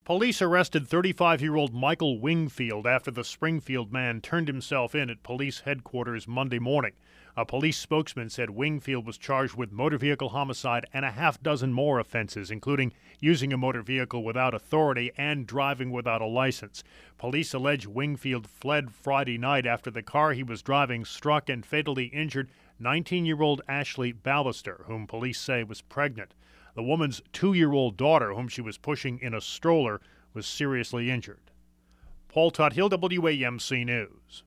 Police arrested 35-year-old Michael Wingfield after the Springfield man turned himself in at police headquarters Monday morning. A police spokesman said Wingfield was charged with motor vehicle homicide and a half dozen more offenses, including using a motor vehicle without authority and driving without a license. Police allege Wingfield fled Friday night after the car he was driving struck and fatally injured 19-year-old Ashley Ballister, whom police say was pregnant. The woman's 2-year-old daughter, whom she was pushing in a stroller, was seriously injured. Paul Tuthill, WAMC News.